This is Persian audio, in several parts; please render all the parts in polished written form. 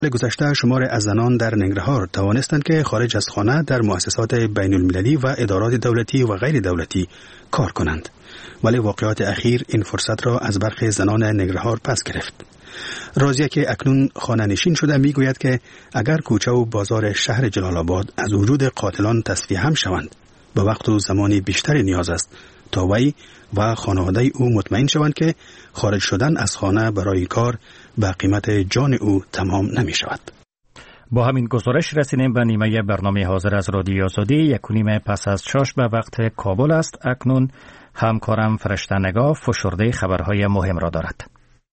گذشته شمار از زنان در ننگرهار توانستند که خارج از خانه در مؤسسات بین المللی و ادارات دولتی و غیر دولتی کار کنند. ولی واقعات اخیر این فرصت را از برخی زنان ننگرهار پس گرفت. رازیه که اکنون خانه نشین شده میگوید که اگر کوچه و بازار شهر جلال آباد از وجود قاتلان تصفیه هم شوند، به وقت و زمانی بیشتری نیاز است تا وی و خانواده او مطمئن شوند که خارج شدن از خانه برای کار به قیمت جان او تمام نمی شود. با همین گزارش رسیدیم به نیمه برنامه حاضر از رادیو آزادی. 1:30 پس از 6 به وقت کابل است. اکنون همکارم فرشته نگاه فشرده خبرهای مهم را دارد.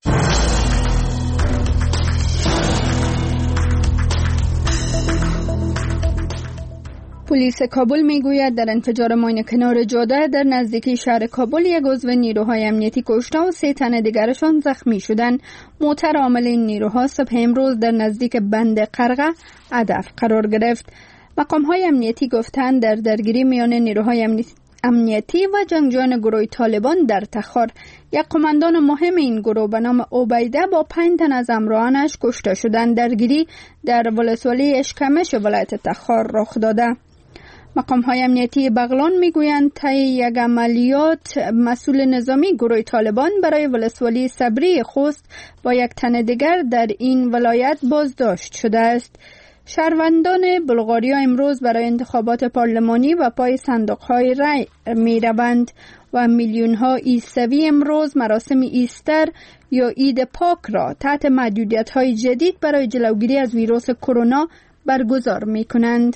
پلیس کابل میگوید در انفجار ماین کنار جاده در نزدیکی شهر کابل یک عضو نیروهای امنیتی کشته و 3 تن دیگرشان زخمی شدند. موتر عامل این نیروها صبح امروز در نزدیک بند قرغه هدف قرار گرفت. مقام‌های امنیتی گفتند در درگیری میان نیروهای امنیتی و جنگجویان گروه طالبان در تخار یک قماندان مهم این گروه به نام عبیده با 5 تن از همراهانش کشته شدند. درگیری در ولسوالی اشکمش ولایت تخار رخ داده. مقام‌های امنیتی بغلان میگویند طی یک عملیات مسئول نظامی گروه طالبان برای ولسوالی صبری خوست با 1 تن دیگر در این ولایت بازداشت شده است. شهروندان بلغاریا امروز برای انتخابات پارلمانی و پای صندوق‌های رای می‌روند و میلیون‌ها عیسوی امروز مراسم ایستر یا عید پاک را تحت محدودیت‌های جدید برای جلوگیری از ویروس کرونا برگزار می‌کنند.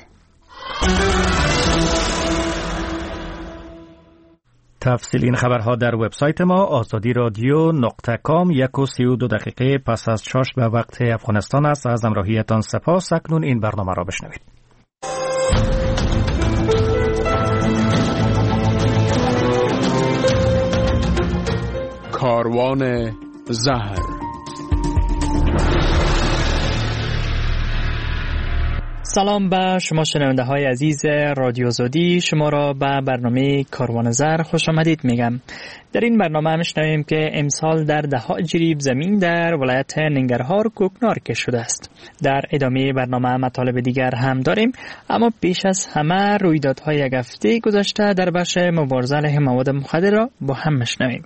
تفصیل این خبرها در وبسایت ما azadi.radio.com. 1:32 پس از 6 به وقت افغانستان است. از همراهیتان سپاس. اکنون این برنامه را بشنوید. کاروان زهر. سلام به شما شنونده های عزیز رادیو آزادی. شما را به برنامه کاروان زهر خوش آمدید میگم. در این برنامه میشنویم که امسال در دهها جریب زمین در ولایت ننگرهار کوکنار کشته شده است. در ادامه برنامه مطالب دیگر هم داریم، اما پیش از همه رویدادهای یک هفته گذشته در بخش مبارزه علیه مواد مخدر را با هم میشنویم.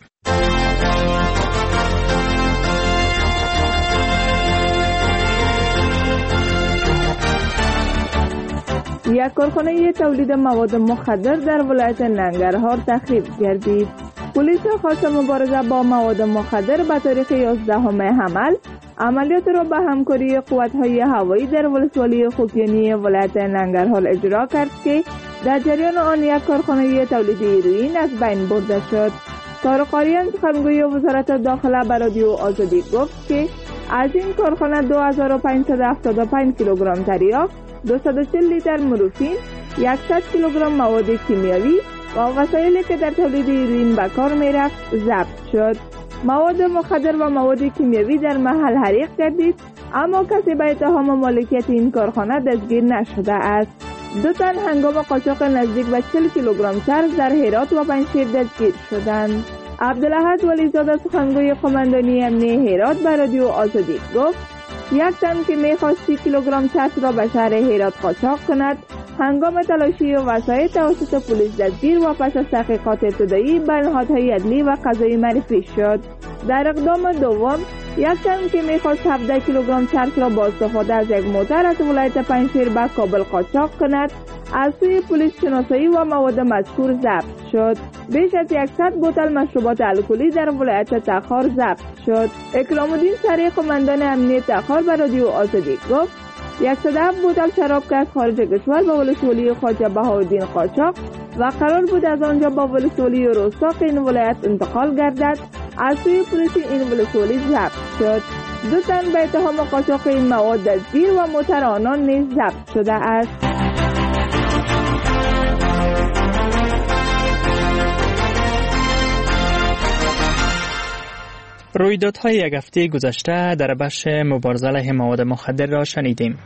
یک کارخانه تولید مواد مخدر در ولایت ننگرهار تخریب گردید. پلیس خاص مبارزه با مواد مخدر به تاریخ 11 حمل عملیات را به همکاری قوت‌های هوایی در ولسوالی خوکیانی ولایت ننگرهار اجرا کرد که در جریان آن یک کارخانه تولید هیروئین از بین برده شد. طارق آریان سخنگوی وزارت داخله به رادیو آزادی گفت که از این کارخانه 2575 کیلوگرم تریاک، 240 لیتر مورفین، 100 کیلوگرم مواد کیمیاوی و وسایلی که در تولید هیروئین به کار می‌رفت ضبط شد. مواد مخدر و مواد کیمیاوی در محل حریق گردید، اما کسی به اتهام مالکیت این کارخانه دستگیر نشده است. 2 تن هنگام قاچاق نزدیک به 40 کیلوگرم چرس در هرات و پنجشیر دستگیر شدند. عبدالاحد ولیزاده سخنگوی قماندانی امنیتی هرات به رادیو آزادی گفت 1 تن که می‌خواست 30 کیلوگرم چرس را به شهر هرات قاچاق کند، هنگام تلاشی وسایل توسط پلیس دستگیر و پس از تحقیقات ابتدایی به نهادهای عدلی و قضایی معرفی شد. در اقدام دوم 1 تن که می‌خواست 17 کیلوگرم چرس را با استفاده از یک موتر از ولایت پنجشیر به کابل قاچاق کند، از سوی پلیس شناسایی و مواد مذکور ضبط شد. بیش از 100 بوتل مشروبات الکلی در ولایت تخار ضبط شد. اکرام الدین سری قماندان امنیت تخار به رادیو آزادی گفت 107 بوتل شراب که از خارج کشور به ولسوالی خواجه بهاءالدین قاچاق و قرار بود از آنجا با ولسوالی رستاق این ولایت انتقال گردد، از سوی پلیس این ولسوالی ضبط شد. 2 تن به اتهام قاچاق این مواد دستگیر و موتر آنان نیز ضبط شده است. رویدادهای یک هفته گذشته در بخش مبارزه علیه مواد مخدر را شنیدیم.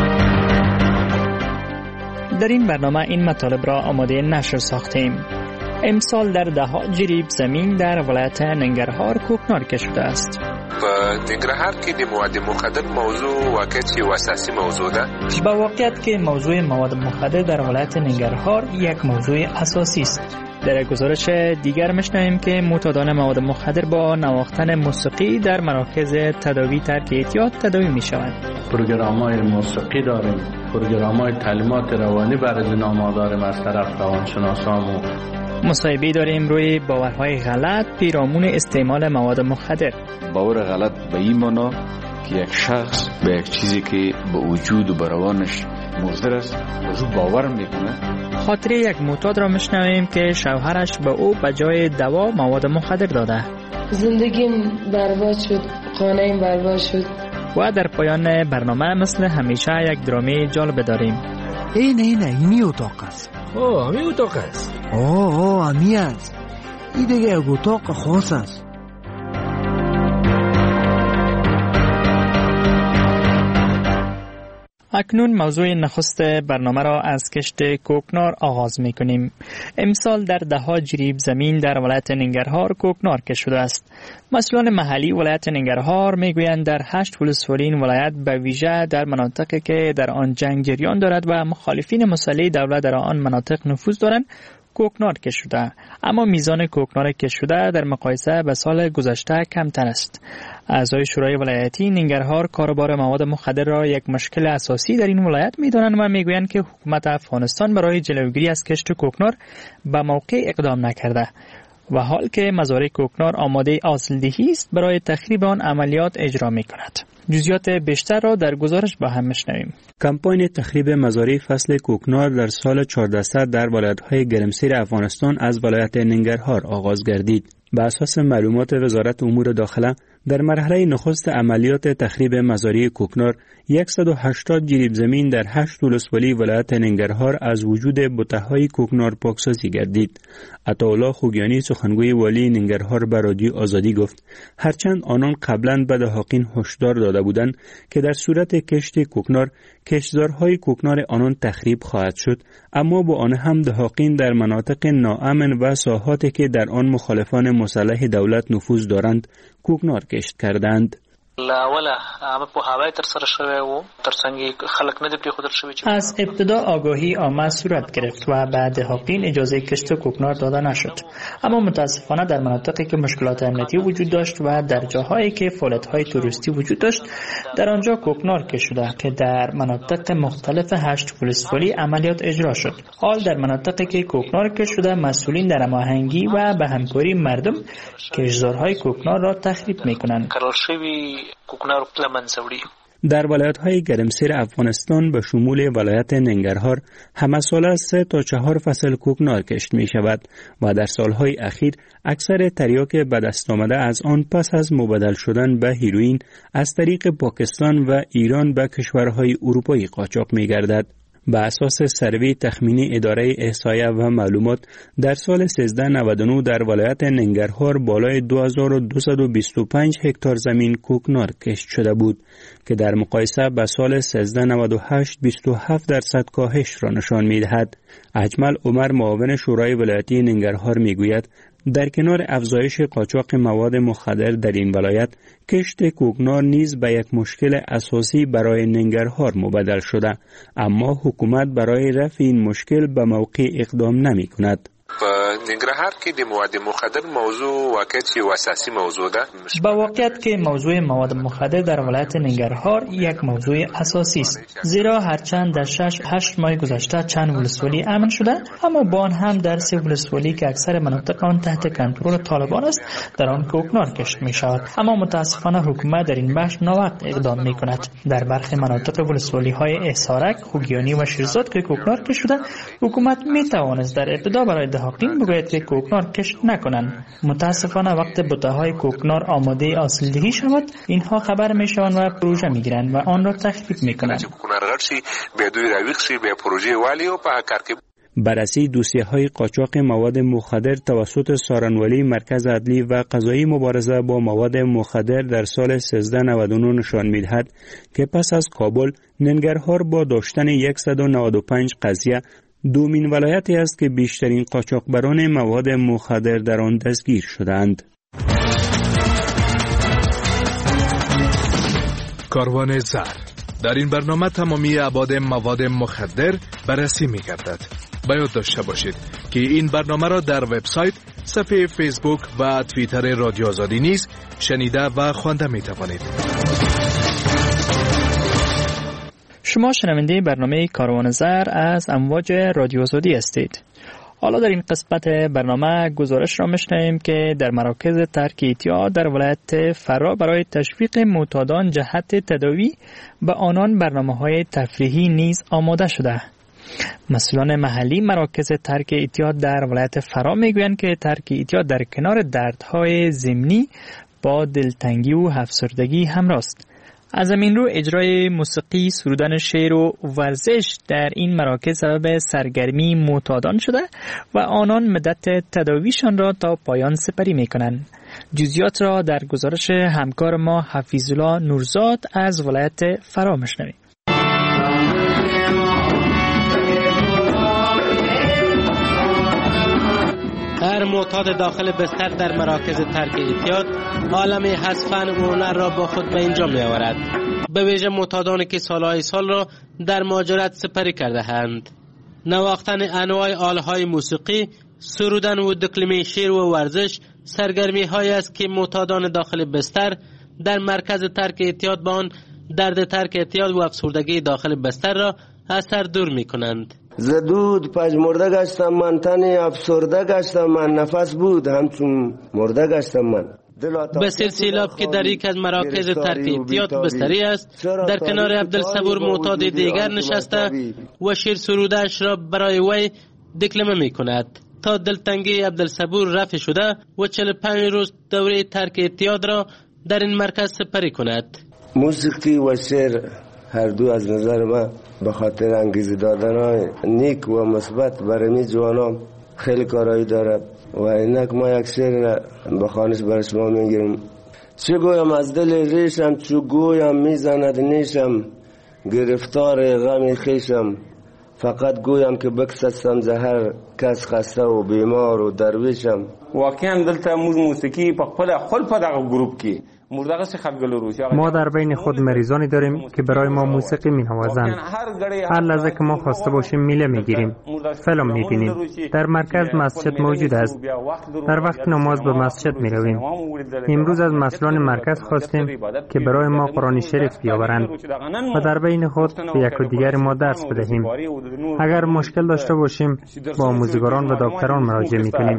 در این برنامه این مطالب را آماده نشر ساختیم. امسال در ده‌ها جریب زمین در ولایت ننگرهار کوکنار شده است. په ننګرهار کې د مواد مخدر موضوع واقعیت یو اساسي موضوع ده. با واقعیت که موضوع مواد مخدر در ولایت ننگرهار یک موضوع اساسی است. در گزارش دیگر می‌شنویم که معتادان مواد مخدر با نواختن موسیقی در مراکز تداوی ترک اعتیاد تداوی می‌شوند. پروگرام‌های موسیقی داریم، پروگرام‌های تعلیمات روانی برای نام‌ها داریم از طرف روانشناسان و مصاحبه داریم روی باورهای غلط پیرامون استعمال مواد مخدر. باور غلط به این معنا که یک شخص به یک چیزی که به وجود و به روانش مضر است از او باور میکنه. خاطره یک معتاد را میشنویم که شوهرش به او به جای دوا مواد مخدر داده. زندگیم برباد شد، خانه‌ام برباد شد. و در پایان برنامه مثل همیشه یک درامه جالب داریم. اینی اتاق است. همی اتاق است. همی است. این دیگه یک اتاق خاص است. اکنون موضوع نخست برنامه را از کشت کوکنار آغاز می کنیم. امسال در ده‌ها جریب زمین در ولایت ننگرهار کوکنار کشته شده است. مسئولان محلی ولایت ننگرهار می گویند در 8 ولسوالی این ولایت به ویژه در مناطقی که در آن جنگ جریان دارد و مخالفین مسلح دولت در آن مناطق نفوذ دارند کوکنار کشته شده، اما میزان کوکنار کشته شده در مقایسه به سال گذشته کمتر است. اعضای شورای ولایتی ننگرهار کاروبار مواد مخدر را یک مشکل اساسی در این ولایت می‌دانند و میگویند که حکومت افغانستان برای جلوگیری از کشت کوکنار به موقع اقدام نکرده و حال که مزارع کوکنار آماده حاصلدهی است برای تخریب آن عملیات اجرا می‌کند. جزئیات بیشتر را در گزارش با هم می‌شنویم. کمپاین تخریب مزارع فصل کوکنار در سال 1400 در ولایت‌های گرمسیر افغانستان از ولایت ننگرهار آغاز گردید. به اساس معلومات وزارت امور داخله در مرحله نخست عملیات تخریب مزارع کوکنار 180 جریب زمین در 8 ولسوالی ولایت ننگرهار از وجود بته‌های کوکنار پاکسازی گردید. عطاالله خوگیانی سخنگوی والی ننگرهار به رادیو آزادی گفت هرچند آنان قبلا به دهاقین هشدار داده بودند که در صورت کشت کوکنار کشتزارهای کوکنار آنان تخریب خواهد شد، اما با آن هم دهاقین در مناطق ناامن و ساحاتی که در آن مخالفان مسلح دولت نفوذ دارند کوکنار کشت کردند. از ابتدا آگاهی عامه صورت گرفت و به دهاقین اجازه کشت کوکنار داده نشد، اما متاسفانه در مناطقی که مشکلات امنیتی وجود داشت و در جاهایی که فعالیت‌های توریستی وجود داشت در آنجا کوکنار کشت شده که در مناطق مختلف 8 ولسوالی عملیات اجرا شد. حال در مناطقی که کوکنار کشت شده مسئولین در هماهنگی و به همکاری مردم کشتزارهای کوکنار را تخریب می‌کنند. در ولایت‌های گرمسیر افغانستان به شمول ولایت ننگرهار همه ساله 3 تا 4 فصل کوکنار کشت می شود و در سالهای اخیر اکثر تریاک به دست آمده از آن پس از مبادل شدن به هیروئین از طریق پاکستان و ایران به کشورهای اروپایی قاچاق می گردد. به اساس سروی تخمینی اداره احصایه و معلومات در سال 1399 در ولایت ننگرهار بالای 2225 هکتار زمین کوکنار کشت شده بود که در مقایسه به سال 1398 27% کاهش را نشان می‌دهد. اجمل عمر معاون شورای ولایتی ننگرهار می‌گوید در کنار افزایش قاچاق مواد مخدر در این ولایت کشت کوکنار نیز به یک مشکل اساسی برای ننگرهار مبدل شده، اما حکومت برای رفع این مشکل به موقع اقدام نمی کند. په ننګرهار کې د مواد مخدر موضوع واقعیت یو اساسي موضوع ده. با واقعیت که موضوع مواد مخدر در ولایت ننگرهار یک موضوع اساسی است، زیرا هرچند در 6-8 ماه گذشته چند ولسوالی امن شده، اما با آن هم در 3 ولسوالی که اکثر مناطق آن تحت کنترل طالبان است در آن کوکنار کشت می شود، اما متاسفانه حکومت در این بخش ناوقت اقدام می کند. در برخی مناطق ولسوالی های احصارک، خوگیانی و شیرزاد که کوکنار کشت شده، حکومت می توانست در ابتدا برای دهاقین بگوید که کوکنار کشت نکنند. متاسفانه وقت بته‌های کوکنار آماده حاصلدهی شود اینها خبر می شوند و پروژه می گیرند و آن را تخریب می کنند. بررسی دوسیه‌های قاچاق مواد مخدر توسط سارنوالی مرکز عدلی و قضایی مبارزه با مواد مخدر در سال 1399 نشان می‌دهد که پس از کابل ننگرهار با داشتن 195 قضیه دومین ولایتی است که بیشترین قاچاقبران مواد مخدر در آن دستگیر شدند. کاروان زر. در این برنامه تمامی ابعاد مواد مخدر بررسی می‌گردد. باید داشته باشید که این برنامه را در وبسایت، صفحه فیسبوک و توییتر رادیو آزادی نیز شنیده و خوانده می‌توانید. شما شنونده برنامه کاروان زر از امواج رادیو آزادی هستید. حالا در این قسمت برنامه گزارش را میشنویم که در مراکز ترک اعتیاد در ولایت فرا برای تشویق معتادان جهت تداوی به آنان برنامه‌های تفریحی نیز آماده شده. مسئولان محلی مراکز ترک اعتیاد در ولایت فرا میگویند که ترک اعتیاد در کنار دردهای ضمنی با دلتنگی و افسردگی همراه است. از همین رو اجرای موسیقی، سرودن شعر و ورزش در این مراکز سبب سرگرمی معتادان شده و آنان مدت تداویشان را تا پایان سپری میکنند. جزئیات را در گزارش همکار ما حفیظالله نورزاد از ولایت فرا میشنویم. هر معتاد داخل بستر در مراکز ترک اعتیاد عالم حذفن و هنر را با خود به اینجا می آورد. به ویژه معتادانی که سالهای سال را در مهاجرت سپری کرده اند. نواختن انواع آلهای موسیقی، سرودن و دکلمه شعر و ورزش سرگرمی هایی است که معتادان داخل بستر در مرکز ترک اعتیاد با آن درد ترک اعتیاد و افسردگی داخل بستر را از سر دور می کنند. زدود پژمرده گشتم من، تنی افسرده گشتم من، نفس بود همچون مرده گشتم من. به سیلاب که در یک از مراکز ترک اعتیاد بستری است، در کنار عبدالصبور معتاد دیگر نشسته و شعر سرودش را برای وی دکلمه می کند تا دلتنگی عبدالصبور رفع شده و 45 روز دوره ترک اعتیاد را در این مرکز سپری کند. موسیقی و شعر هر دو از نظر من به خاطر انگیزه دادن نیک و مثبت برای جوانان خیلی کارایی دارد و اینک ما یک شعر به خوانش برای شما میگیرم. چه گویم از دل ریشم، چه گویم میزند نیشم، گرفتار غم خیشم، فقط گویم که بکسستم زهر کس خسته و بیمار و درویشم. واقعا دلته موسیقی په خپل په دغه گروپ کې ما در بین خود مریضانی داریم که برای ما موسیقی می‌نوازند. هر لحظه که ما خواسته باشیم میله میگیریم، فیلم میبینیم. در مرکز مسجد موجود است. در وقت نماز به مسجد میرویم. امروز از مسئولان مرکز خواستیم که برای ما قرآن شریف بیاورند و در بین خود به یک و دیگر ما درس بدهیم. اگر مشکل داشته باشیم با آموزگاران و دکتران مراجعه میکنیم.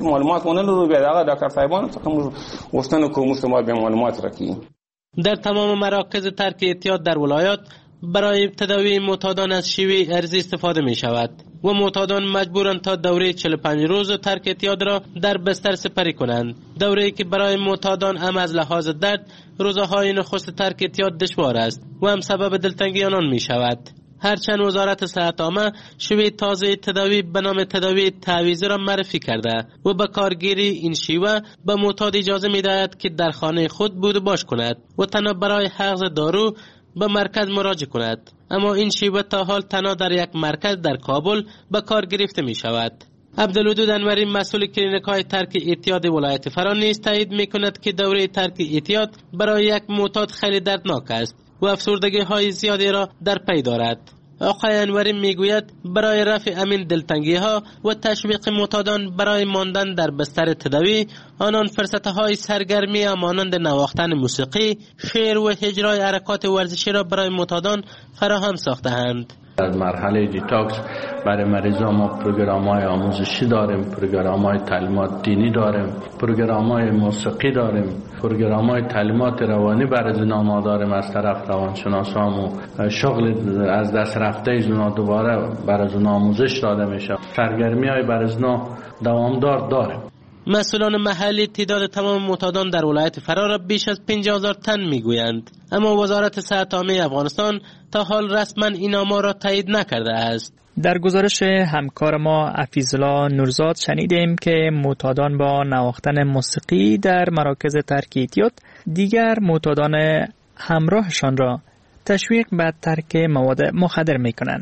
در تمام مراکز ترک اعتیاد در ولایات برای تداوی معتادان از شیوه ارزی استفاده می شود و معتادان مجبورند تا دوره 45 روز ترک اعتیاد را در بستر سپری کنند. دوره‌ای که برای معتادان هم از لحاظ درد روزهای نخست ترک اعتیاد دشوار است و هم سبب دلتنگی آنان می شود. هرچند وزارت صحت عامه شیوه تازه تداوی به نام تداوی تعویضی را معرفی کرده و به کارگیری این شیوه به معتاد اجازه می‌دهد که در خانه خود بود و باش کند و تنها برای حقن دارو به مرکز مراجعه کند، اما این شیوه تا حال تنها در یک مرکز در کابل به کار گرفته می شود. عبدالودود انوری مسئول کلینیک‌های ترک اعتیاد ولایت فرا نیز تایید می‌کند که دوره ترک اعتیاد برای یک معتاد خیلی دردناک است و افسردگی‌های زیادی را در پی دارد. آقای انوری میگوید برای رفع امین دلتنگی‌ها و تشویق معتادان برای ماندن در بستر تداوی آنان فرصت‌های سرگرمی مانند نواختن موسیقی، شعر و اجرای حرکات ورزشی را برای معتادان فراهم ساخته‌اند. در مرحله دیتاکس برای مریضان ما پروگرام‌های آموزشی داریم، پروگرام‌های تعلیمات دینی داریم، پروگرام‌های موسیقی داریم، پروگرام‌های تعلیمات روانی برای زنا داریم از طرف روانشناسان و شغل از دست رفته زنا دوباره برای زنا آموزش داده میشه. سرگرمی‌های برای زنا دوامدار داریم. مسئولان محلی تعداد تمام معتادان در ولایت فرا را بیش از 50,000 تن میگویند، اما وزارت صحت عامه افغانستان تا حال رسما این آمار را تایید نکرده است. در گزارش همکار ما حفیظالله نورزاد شنیدیم که معتادان با نواختن موسیقی در مراکز ترک اعتیاد دیگر معتادان همراهشان را تشویق به ترک مواد مخدر میکنند.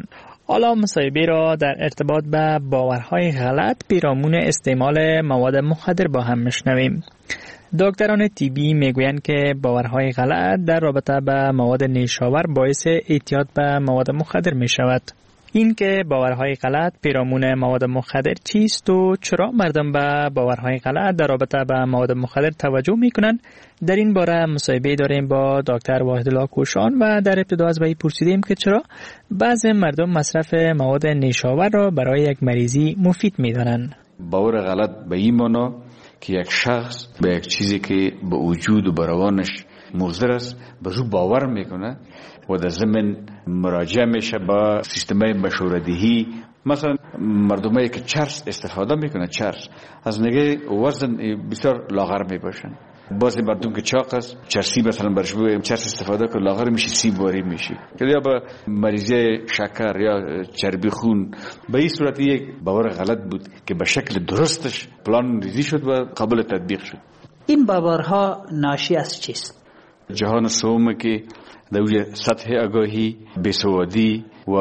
حالا مصاحبه را در ارتباط به باورهای غلط پیرامون استعمال مواد مخدر با هم میشنویم. دکتران طبی میگویند که باورهای غلط در رابطه با مواد نیشاور باعث اعتیاد به مواد مخدر می شود. این که باورهای غلط پیرامون مواد مخدر چیست و چرا مردم به باورهای غلط در رابطه با مواد مخدر توجه میکنند، در این باره مصاحبه داریم با دکتر واحدالله کوشان و در ابتدا از وی پرسیدیم که چرا بعضی مردم مصرف مواد نیشاور را برای یک مریضی مفید میدانند. باور غلط به این معنا که یک شخص به یک چیزی که به وجود و به روانش مضر است به رو باور میکنه و در ضمن مراجعه میشه با سیستمای مشوره‌دهی. مثلا مردمایی که چرس استفاده میکنه، چرس از نگاه وزن بسیار لاغر میباشن. بعضی مردم که چاق است، چرسی مثلا برش بگویم چرس استفاده کنه لاغر میشه، 30 باری میشه. یا با مریضی شکر یا چربی خون. به این صورت یک باور غلط بود که به شکل درستش پلان ریزی شد و قابل تطبیق شد. این باورها ناشی از چیست؟ جهان سوم که در سطح آگاهی، بیسوادی و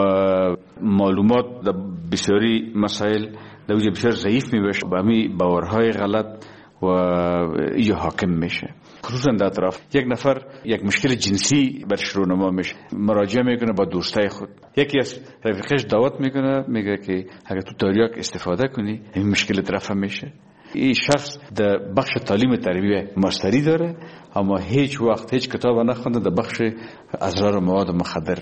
معلومات در بسیاری مسائل در بسیار ضعیف میباشه، به همین باورهای غلط و ایجا حاکم میشه. خصوصا در اطراف یک نفر یک مشکل جنسی برش رونما میشه، مراجعه میکنه با دوستای خود، یکی از رفیقش دعوت میکنه، میگه که اگر تو تریاک استفاده کنی این مشکل رفع میشه. این شخص در بخش تعلیم تربیه ماستری داره اما هیچ وقت هیچ کتاب نخونده در بخش اضرار مواد مخدر.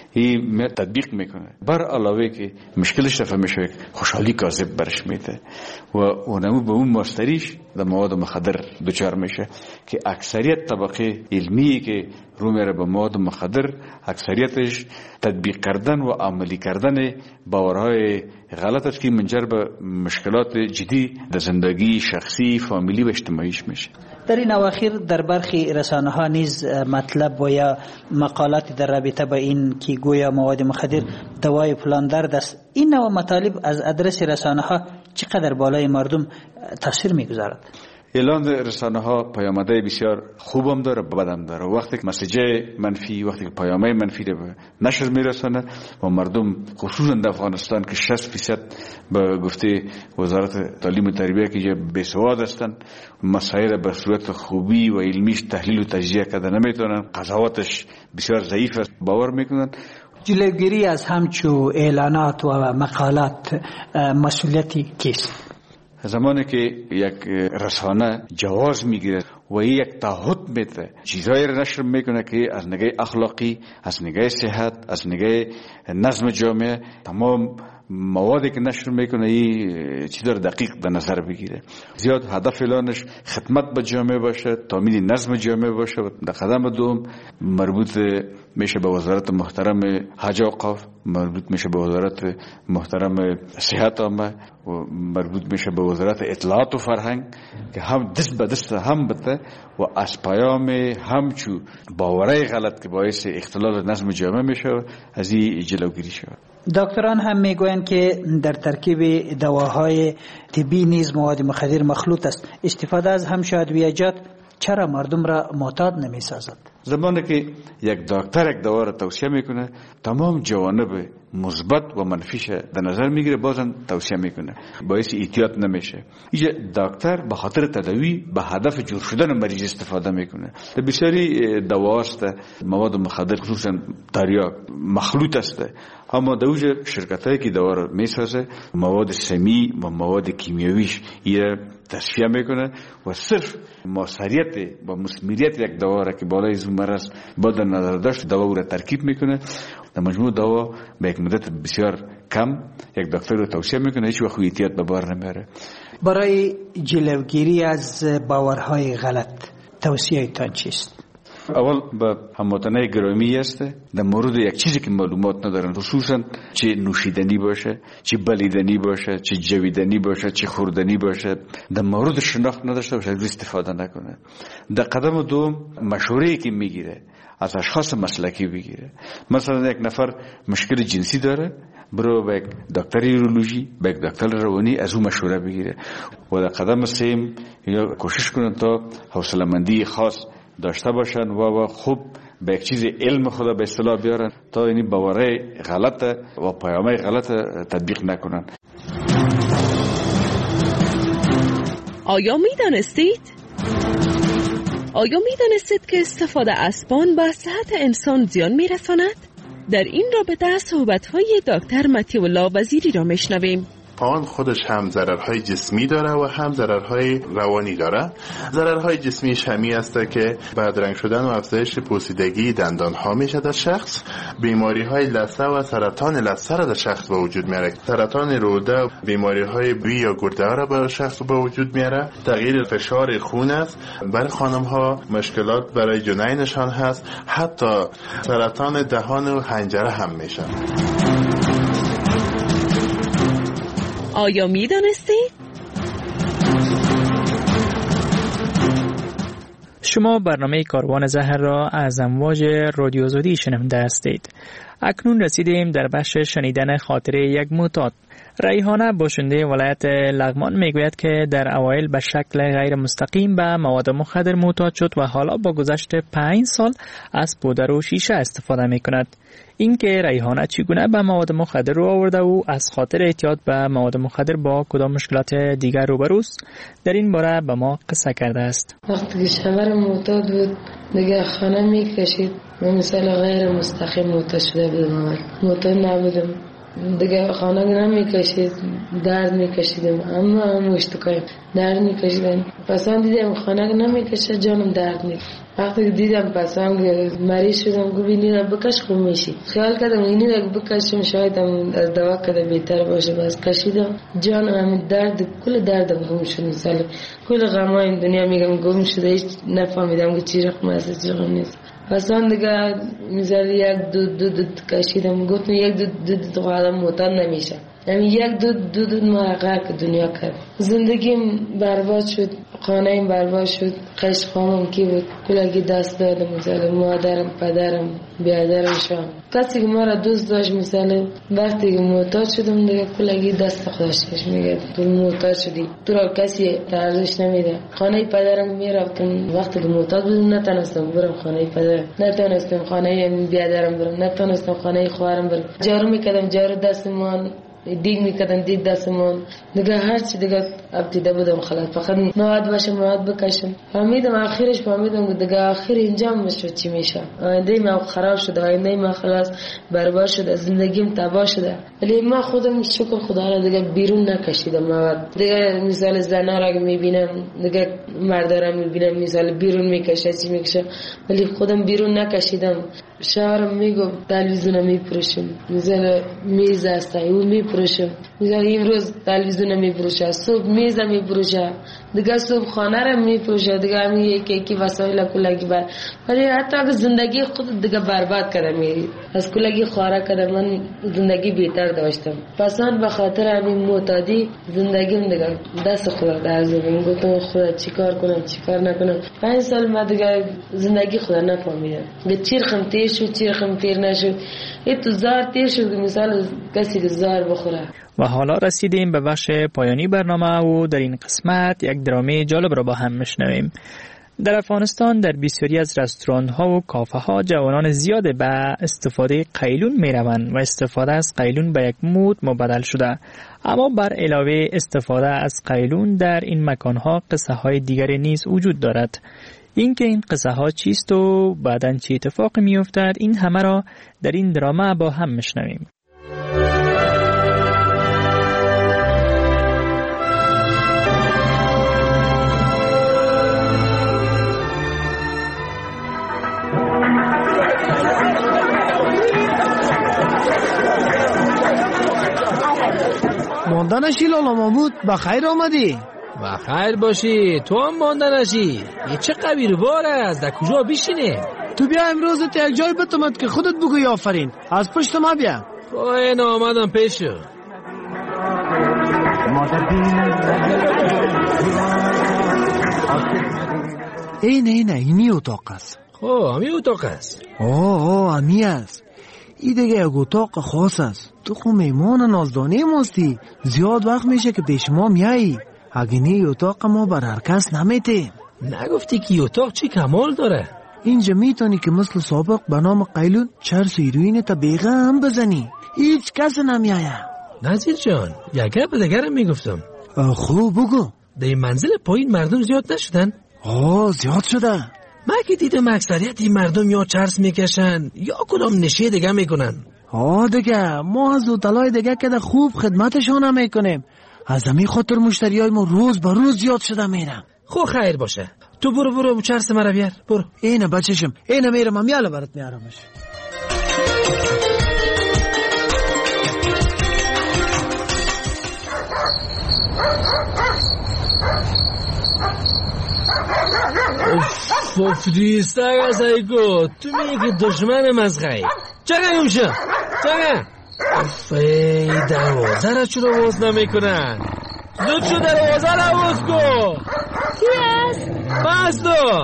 این تطبیق میکنه، بر علاوه که مشکلش رفع میشه خوشحالی کاذب برش میده و اونمو به اون ماستریش در مواد مخدر دچار میشه که اکثریت طبقه علمی که رو میره به مواد مخدر اکثریتش تطبیق کردن و عملی کردن باورهای غلط است که منجر به مشکلات جدی در زندگی شخصی، فامیلی و اجتماعیش میشه. در این اواخر در برخی رسانه ها نیز مطلب و یا مقالات در رابطه با این که گویا مواد مخدر دوای فلان درد است، این نوع مطالب از ادرس رسانه ها چقدر بالای مردم تاثیر میگذارد؟ اعلان رسانه ها پیامده بسیار خوبم داره، بدم داره. وقتی که مسیج منفی، وقتی که پیامه منفی به نشر میرسانه و مردم خصوصا در افغانستان که 60% به گفته وزارت تعلیم و تربیه که بیسواد هستند، مسائل به صورت خوبی و علمیش تحلیل و تجزیه کرده نمیتونن، قضاوتش بسیار ضعیف است، باور میکنن. جلوگیری از همچو اعلانات و مقالات مسئولیتی کیست؟ زمانی که یک رسانه جواز میگیره و یک تعهد میده، چیزایی را نشر میکنه که از نگاه اخلاقی، از نگاه صحت، از نگاه نظم جامعه، تمام موادی که نشر میکنه این چیزا را دقیق در نظر بگیره. زیاد هدف اعلانش خدمت به جامعه باشه، تامین نظم جامعه باشه. در قدم دوم مربوط میشه به وزارت محترم حج و اوقاف، مربوط میشه به وزارت محترم صحت عامه و مربوط میشه به وزارت اطلاعات و فرهنگ که هم دست به دست هم بده و از پیام همچو باورای غلط که باعث اختلال نظم جامعه میشه از این جلوگیری شود. دکتران هم میگویند که در ترکیب دواهای طبی نیز مواد مخدر مخلوط است. استفاده از همچو ادویه‌جات چرا مردم را معتاد نمیسازد؟ زمانی که یک دکتر یک دوا را توصیه میکنه تمام جوانب مثبت و منفیش در نظر میگیره، بازم توصیه میکنه، باعث احتیاط نمیشه. اینجا دکتر به خاطر تداوی به هدف جور شدن مریض استفاده میکنه. در بسیاری دواست مواد مخدر خصوصا تریاک مخلوط است، اما در شرکتایی که دوا را میسازه مواد سمی و مواد کیمیاویش ایره تصفیه میکنه و صرف موثریت و مثمریت یک دوا را که بالای از مرض با در نظر داشت دوا را ترکیب میکنه. در مجموع دوا به یک مدت بسیار کم یک دکتر رو توصیه میکنه، هیچ وقت احتیاط به بار نمیاره. برای جلوگیری از باورهای غلط توصیه تان چیست؟ اول به هموطنای گرامی است در مورد یک چیزی که معلومات ندارن، خصوصا چه نوشیدنی باشه، چه بلیدنی باشه، چه جویدنی باشه، چه خوردنی باشه، در مورد شناخت نداشته باشه استفاده نکنه. در قدم دوم مشوره‌ای که میگیره از اشخاص مسلکی بگیره. مثلا یک نفر مشکل جنسی داره، برو به یک دکتر یورولوژی، به یک دکتر روانی از اون مشوره بگیره. و در قدم سوم کوشش کنن تا حوصله‌مندی خاص داشته باشن و خوب به یک چیز علم خدا به اصطلاح بیارن تا این باوره غلط و پیامه غلط تطبیق نکنن. آیا میدانستید که استفاده از پان به صحت انسان زیان میرساند؟ در این رابطه صحبت‌های دکتر مطیع الله وزیری را میشنویم. پان خودش هم ضررهای جسمی داره و هم ضررهای روانی داره. ضررهای جسمیش همی است که بدرنگ شدن و افزایش پوسیدگی دندانها میشه در شخص، بیماری‌های لثه و سرطان لثه را در شخص به وجود میاره، سرطان روده، بیماری‌های بوی یا گرده را به شخص به وجود میاره، تغییر فشار خون است، برای خانم‌ها مشکلات برای جنینشان هست، حتی سرطان دهان و حنجره هم میشه. آیا می دانستید؟ شما برنامه کاروان زهر را از امواج رادیو زودی شنونده هستید. اکنون رسیدیم در بخش شنیدن خاطره یک معتاد. ریحانه باشنده ولایت لغمان میگوید که در اوایل به شکل غیر مستقیم به مواد مخدر معتاد شد و حالا با گذشت 5 سال از پودر و شیشه استفاده میکند. اینکه ریحانه چگونه به مواد مخدر رو آورده و از خاطر اعتیاد به مواد مخدر با کدام مشکلات دیگر روبروست، در این باره به ما قصه کرده است. وقتی که شوهر معتاد بود دیگه خانه میکشید، من مثلا غیر مستقیم معتاد شده بودم، معتاد نبودم دیگه، خانه نمیکشید، درد میکشیدم، اما مشتکایم درد میکشیدم. پس هم دیدم خانه نمیکشه جانم درد میکشه. وقتی که دیدم پس هم مریض شدم، گفت اینی بکش خوب میشی. خیال کردم اینی بکشم شاید از دوا کده بهتر باشه، بس کشیدم جانم همین درد کل دردم گم شد، مثلا کل غمای این دنیا میگم گم شده، هیچ نفهمیدم که چی رقم است چی رقم نیست. پس آن دیگه مثلا یک دو کشیدم، گفتم یک دو آدم معتاد نمیشه، یعنی یک دو محقق که دنیا کرد. زندگیم برباد شد، خانه‌ام برباد شد، قشقامم کی بود کلگی دست دادم، مثلا مادرم، پدرم، بیادرم شام. کسی که ما را دوست داشت، مثلا وقتی که معتاد شدم دیگه کلگی دست خودش میگه تو معتاد شدی، تو را کسی ارزش نمیده. خانه پدرم میرفتم وقتی که معتاد بودم، نتونستم برم خانه پدرم، نتونستم خانه بیادرم برم، نتونستم خانه خواهرم برم. جارو میکردم، جارو دستمان دیگ میکردن، دیگ دستمون دیگه هر چی دیگه ابتدا بودم خلاص، فقط مواد باشم، مواد بکشم. فهمیدم آخرش، فهمیدم دیگه آخر اینجا میشه چی میشه. آینده ما خراب شده، آینده ما خلاص برباد شده، زندگیم تباه شده. ولی ما خودم شکر خدا را دیگه بیرون نکشیدم مواد. دیگه مثال زنا را میبینم، دیگه مرد را میبینم مثال بیرون میکشه چی میکشه، ولی خودم بیرون نکشیدم. شوهرم میگو تلویزیون میفروشم، مثلا میز است اون میفروشم، مثلا امروز تلویزیون میفروشه، صبح میز میفروشه، دیگه صبح خانه را میفروشه، دیگه همین یکی وسایل کلگی بر، ولی حتی اگه زندگی خود دیگه برباد کردم، میری از کلگی خاره کردم، من زندگی بهتر داشتم. پسان به خاطر همین معتادی زندگیم دیگه دست خدا در زمین. گفتم خدا چیکار کنم چیکار نکنم. 5 سال ما دیگه زندگی خدا نفهمیدم، دیگه چیرخم تیر شد، چیرخم تیر نشد، این تو زار تیر شد، مثال کسی که زار بخوره. و حالا رسیدیم به بخش پایانی برنامه و در این قسمت یک درامه جالب را با هم میشنویم. در افغانستان در بسیاری از رستوران ها و کافه ها جوانان زیاد به استفاده قیلون می روند و استفاده از قیلون به یک مود مبدل شده. اما بر علاوه استفاده از قیلون در این مکان ها قصه های دیگری نیز وجود دارد. اینکه این قصه ها چیست و بعداً چه اتفاقی می افتد، این همه را در این درامه با هم میشنویم. ماندنشی لالا محمود بخیر آمدی. بخیر باشی، تو هم ماندنشی. یه چه قبیر بار است، در کجا بشینه؟ تو بیا امروز تا یک جای بتمد که خودت بگوی آفرین. از پشت ما بیا. این آمدم پیشو. اینی اتاق است. امی اتاق است. امی است. این دیگه یک اتاق خاص است. تو خو میمان نازدانه ماستی، زیاد وقت میشه که پیش ما میایی. اگه نه اتاق ما بر هر کس نمیتیم. نگفتی که اتاق چی کمال داره؟ اینجا میتونی که مثل سابق به نام قیلون چرس و هیروین تا بیغه هم بزنی. هیچ کس نمیایه. نظیر جان یک گپ دیگرم میگفتم. خوب بگو. در این منزل پایین مردم زیاد نشدن؟ زیاد شده. من که دیدم اکثریت این مردم یا چرس میکشن یا کدام نشه دیگه میکنن. دیگه ما از هتل‌های دیگه که خوب خدمتشون میکنیم. از همین خاطر مشتریای ما روز به روز زیاد شده میرن. خب خیر باشه. تو برو چرس مرا بیار. برو. اینه بچه‌شم. اینه میرم امیاله برات میارمش. فریستر از ایگو تو میگی دشمن مزغی چقدر یومشه چقدر ای دروازه را چرا باز نمیکنن زود شو دروازه را باز کن کی است؟ باز دو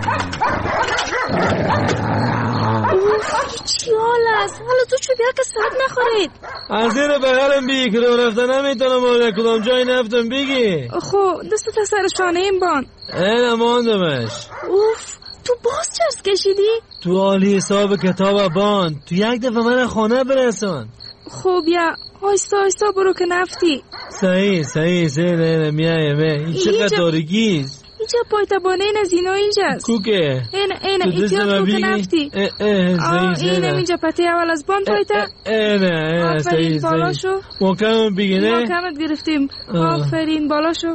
چی حال است؟ حالا تو چو بیا که سرد نخورید از این بغرم بگی که رو رفته نمیتونم آنه کدام جای نفتم بگی خب دست تا سر شانه این بان این ماندمش تو باز چرس کشیدی؟ تو عالی حساب کتاب بان تو یک دفعه من خانه برسان خب یا آیستا برو که نفتی صحیح نه میایم این چقدر دارگیست اینجا پایتبانه این از اینا اینجاست کوکه اینه ایتیان کوکه نفتی اینه اینجا پتی اول از بان پایتا اینه آفرین بالاشو محکمت بگینه محکمت گرفتیم آفرین بالاشو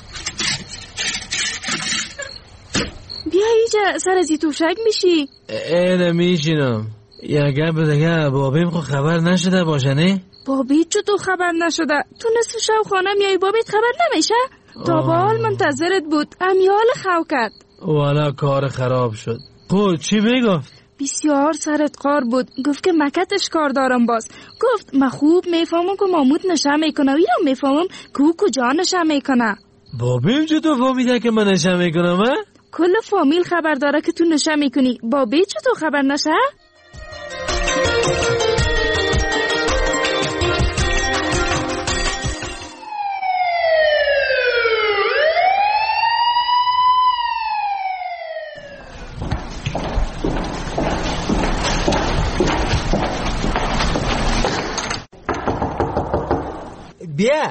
بیا اینجا سر از توشک میشی اینه میشینم یا گپ دیگه بابیم خود خبر نشده باشه نه؟ بابیت چطور خبر نشده؟ تو نصف شب خانه میای بابیت خبر نمیشه؟ تا به حال منتظرت بود امیال خو کرد والا کار خراب شد خود چی میگفت؟ بسیار سرت قار بود گفت که مکتش کار دارم باز گفت من خوب میفهمم که مامود نشه میکنه و ایرا میفهمم که او کجا نشه میکنه بابیم چطور فهمیده که من نشه میکنم ها؟ کل فامیل خبر داره که تو نشه میکنی بابی چطور خبر نشه؟ بیا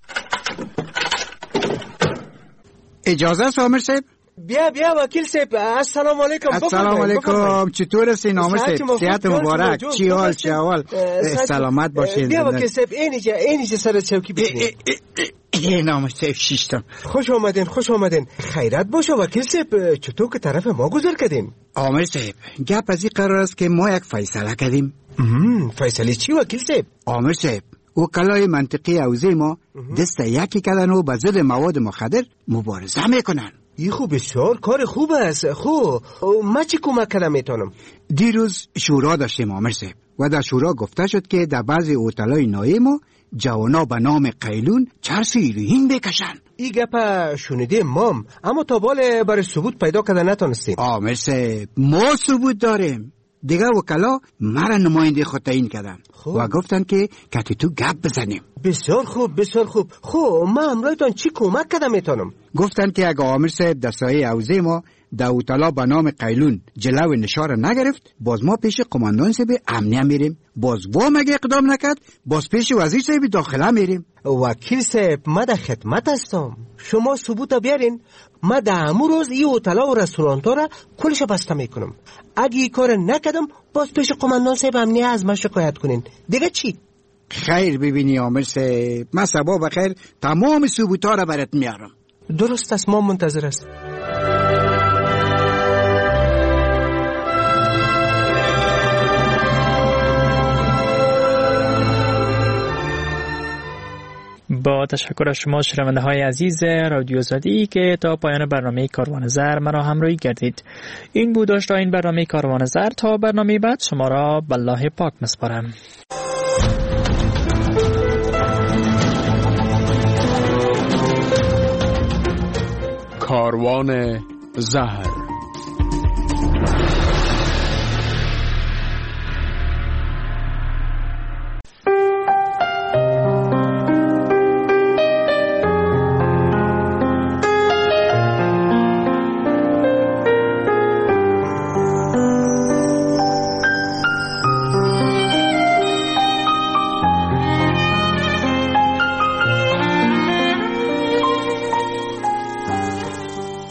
اجازه است آمر صاحب؟ بیا وکیل صاحب السلام علیکم السلام علیکم چطور هستی نامه صاحب صحت مبارک چی حال سلامت باشین بیا وکیل صاحب اینجا سر چوکی بشین نامه صاحب شیشتم خوش آمدین خیرت باشه وکیل صاحب چطور که طرف ما گذر کردین آمر صاحب گپ از این قرار است که ما یک فیصله کردیم فیصله چی وکیل صاحب آمر صاحب وکلای منطقی حوزه ما دست یکی کردن و به ضد مواد مخدر مبارزه میکنن این خوب بسیار کار خوب است خوب ما چی کمک کردم میتونم دیروز شورا داشتیم آمر صاحب و در شورا گفته شد که در بعضی هتل‌های نایه ما جوانا به نام قیلون چرس و هیروئین بکشن این گپ شنیده مام اما تا بال برای ثبوت پیدا کردن نتونستیم آمر صاحب ما ثبوت داریم دیگه وکلا مرا نماینده خود تعیین کردن و گفتن که تو گپ بزنیم بسیار خوب ما امرایتان چی کمک کردم میتونم گفتن که اگه آمر صاحب در سایه حوزه ما در هتل به نام قیلون جلو نشار نگرفت باز ما پیش قماندان صاحب امنیه میریم باز مگه اقدام نکرد باز پیش وزیر صاحب داخله میریم وکیل صاحب ما در خدمت هستم شما ثبوت بیارین ما در همون روز این هتل و رستورانتا را کلش بسته میکنم اگه این کار نکردم باز پیش قماندان صاحب امنیه از من شکایت کنین دیگه چی خیر ببینی عامر صاحب ما صبح بخیر تمام ثبوتا را برات میارم درست است ما منتظر است با تشکر از شما شنونده های عزیز رادیو آزادی که تا پایان برنامه کاروان زر مرا همراهی کردید. این بود داشت این برنامه کاروان زر. تا برنامه بعد شما را به الله پاک میسپارم. کاروان زهر